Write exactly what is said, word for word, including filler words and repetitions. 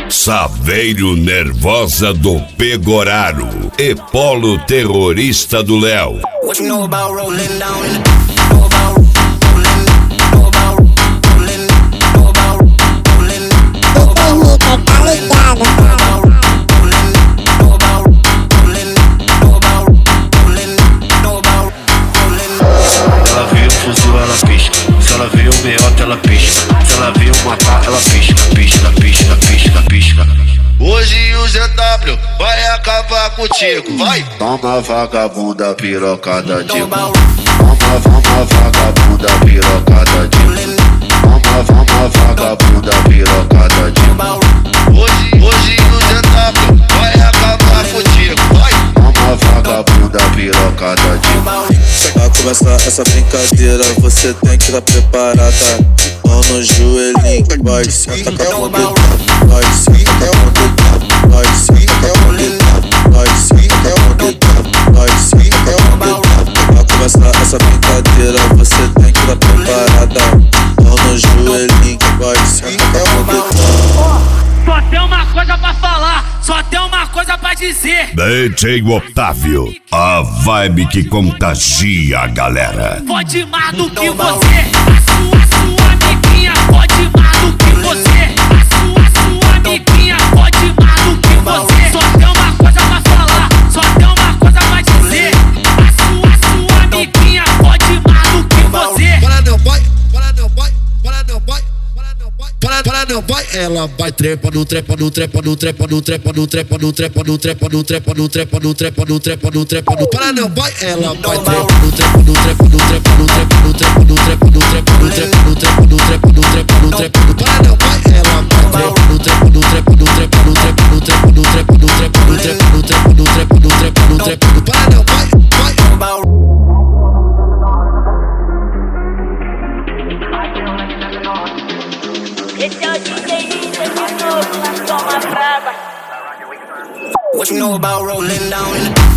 Saveiro Nervosa do Pegoraro e Polo Terrorista do Léo. What you know about rolling down in the know about rolling, know about rolling, know about rolling, know about rolling, know about rolling, know about rolling, know about rolling, know about rolling. Ela vê o fuzil, ela pisca. Se ela vê o meiota, ela pisca. Se ela vê o matar, ela pisca, pisca, pisca, pisca, pisca. Hoje o Z W vai acabar contigo, vai! Toma vagabunda pirocada de Toma, toma vagabunda pirocada de Toma, toma vagabunda pirocada de Hoje, hoje o Z W vai acabar contigo, vai! Toma vagabunda pirocada de Pra começar essa brincadeira você tem que estar preparada. Mão no joelhinho, vai senta com a mão dedada. Vai senta com a mão dedada. Vai senta com a mão dedada. Vai senta com a mão dedada. Vai senta com a mão dedada. Pra começar essa brincadeira você tem que estar preparada. Mão no joelhinho, vai senta com a mão dedada. Só tem uma coisa pra falar, só tem uma coisa pra dizer. D J Otávio, a vibe que contagia a galera. Pode mais do que você, a sua, sua amiguinha. Pode mais do que você, a sua, sua amiguinha. Pode mais do que você. Só tem uma coisa pra falar, só tem uma coisa pra dizer. A sua, sua amiguinha. Pode mais do que você. Para não vai, para não vai, para não vai. Para, para não vai, ela vai trepa no trepa no trepa no trepa no trepa no trepa no trepa no trepa no trepa no trepa no trepa no trepa no trepa no para não vai, ela vai trepa no trepa no trepa no trepa no trepa no trepa no trepa no trepa no trepa no trepa no trepa no trepa no trepa no para não vai, ela vai trepa no trepa no trepa no trepa no trepa no trepa no trepa no trepa no trepa no trepa no trepa no trepa no trepa no para não vai, vai. Esse é o D J Lisa de novo na Toma Brava. What you know about rolling down in the